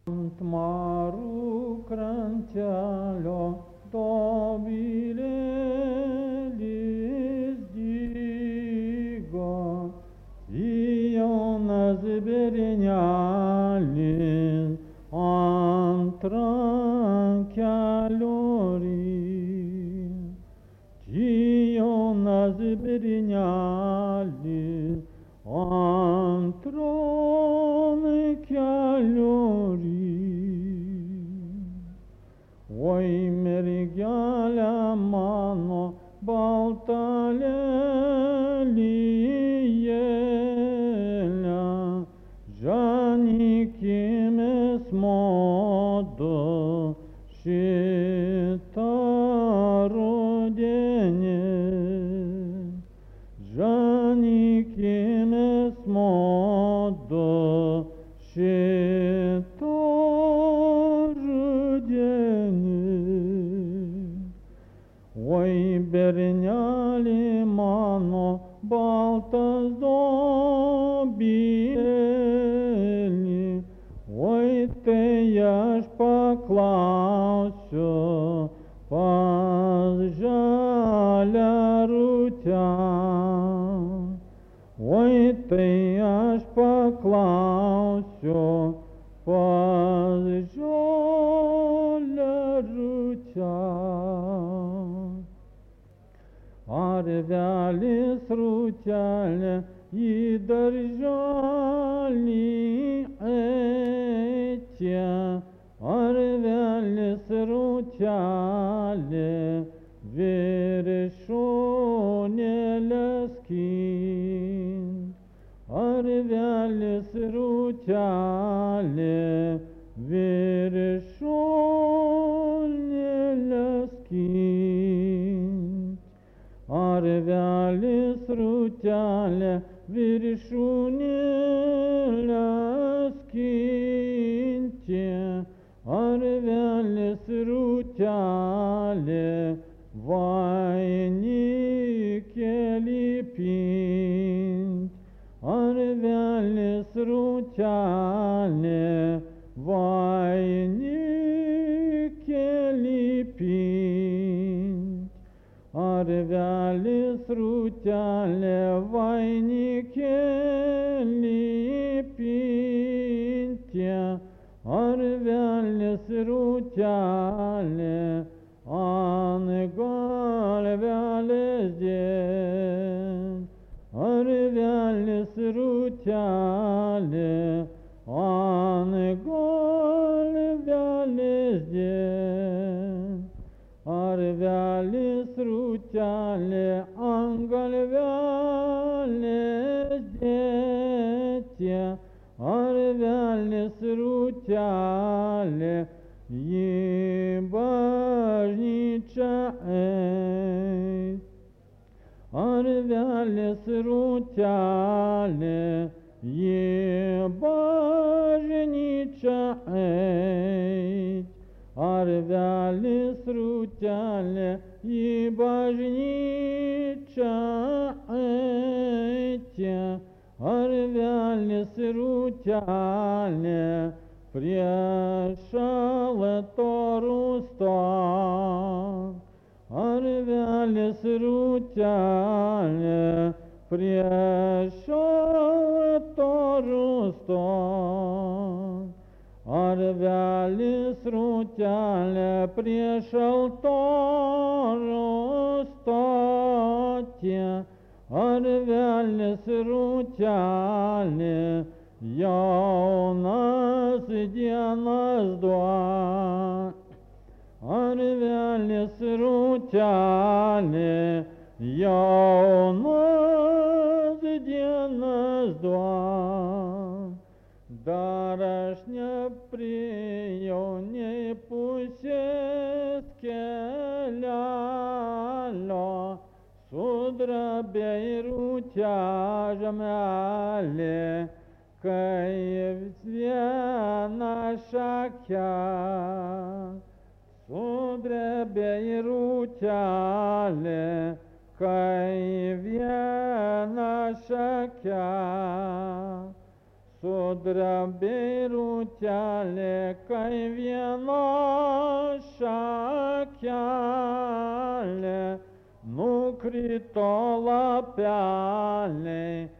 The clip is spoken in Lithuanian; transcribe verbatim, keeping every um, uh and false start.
Ant marų krantelio dobilėlis dygo, Sionas bernelis ant rankelio rys. Sionas bernelis ant rankelio rys. Oi, mergelė mano balta lelijėle, žanikimės modu šitą rudenį. Žanikimės modu šitą Oi, berneli mano baltas dobilėli, oi, tai aš paklausiu pas žalią rūtę. Oi, tai aš paklausiu pas žalią rūtę. Arvelis rūtelė į darželį eitė, arvelis rūtelė viršūnėlę skint. Arvelis rūtelė viršūnėlę skint. Arvelis rūtelė viršūnėlę skintė, arvelis rūtelė vainikėlį pint. Arvelis rūtelė vainikėlį pint. Arvelis rūtelė vainikėlį pintė, arvelis rūtelė ant galvelės dės. Arvelis rūtelė ant galvelės dės. Arvelis rūtelė ant galvelės dėtė, arvelis rūtelė į bažnyčią eit. Arvelis rūtelė į bažnyčią eit. Arvelis rūtelė į bažnyčią eitė, arvelis rūtelė prie šaltorų stot. Arvelis rūtelė prie šaltorų stot. Arvelis rūtelė prie šaltorų stotė, arvelis rūtelė jaunas dienas duot. Arvelis rūtelė jaunas dienas duot. Dar aš nepriėjau nei pusės kelelio, sudrabė rūtė žemelė, kaip viena šakelė. Sudrebė rūtelė, kaip viena šakelė. sudrabei rūtelė, kai viena šakelė, nukrito lapeliai,